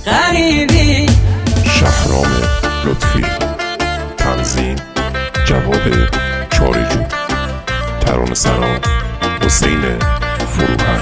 غریبی. شهرام لطفی، تنظیم جواد چارجو، ترانه سرا حسین فروهر.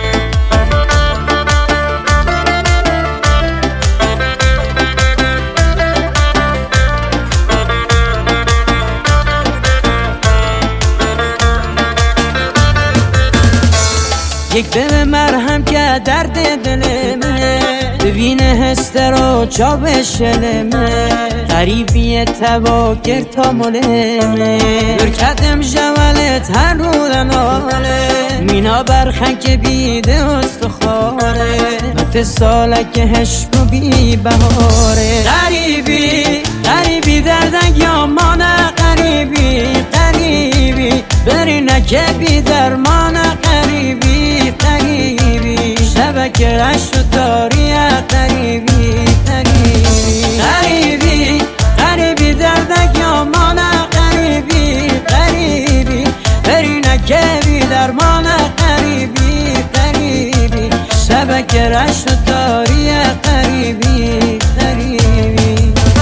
یک دل مرهم که درد دلمه، ببینه هسته رو جا بشلمه. غریبی تواگر تا ملمه، برکتم جوالت هر رو دناله. مینا برخک بیده استخاره، مت سالک هشم و بی بهاره. غریبی غریبی دردک یامانه، غریبی غریبی بری نکه بی درمانه. غریبی غریبی شبکه عشق و داریه. غریبی غریبی غریبی غریبی دردک یامانه. غریبی غریبی بری نکه بی درمانه. غریبی غریبی شبکه عشق و داریه. غریبی غریبی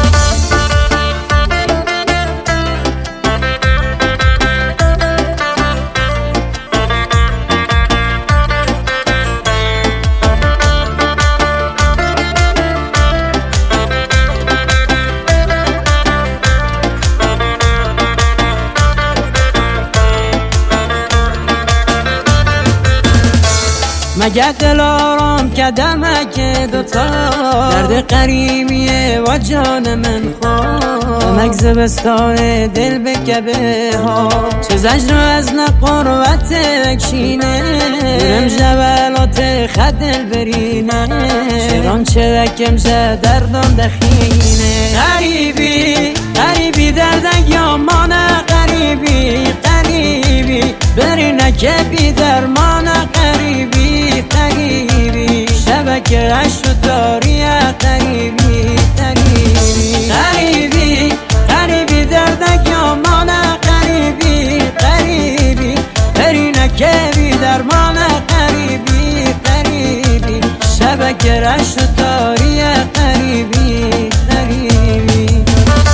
مگه دل آرام کدمک دوتا، درد قریبیه و جان من خواه. مگ زبستان دل بکبه ها، چه زجر از نقروت اکشینه. برم جوالات خد دل برینه، چران چه دکم جه دردان دخینه. غریبی غریبی دردک یامانه. غریبی غریبی بری نکه بی درمانه. غریبی غریبی شبکه عشق و داریه. غریبی غریبی غریبی غریبی دردک یامانه. غریبی غریبی بری نکه بی درمانه. غریبی غریبی شبکه عشق و داریه. غریبی غریبی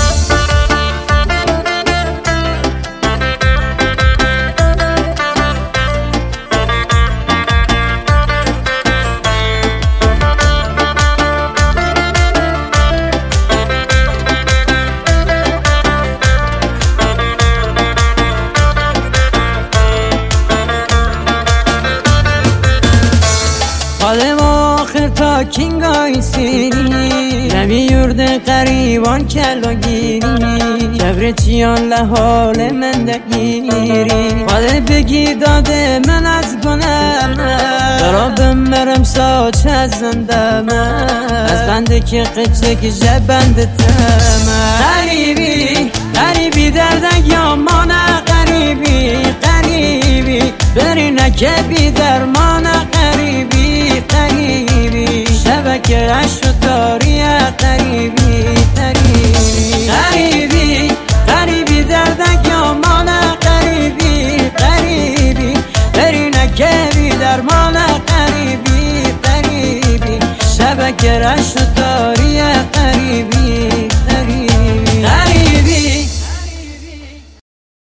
قدم آخر تا کینگای سیری، نمی یورد قریبان کلاگیری. کبرچیان لحال من دگیری، قدر بگی داده من از گنم. درابم برم ساچ از زندم، از بنده که قچه که جبنده تم. غریبی غریبی دردک یامانه. غریبی غریبی بری نکه بی درمانه. غریبی غریبی شبکه عشق و داریه. غریبی غریبی غریبی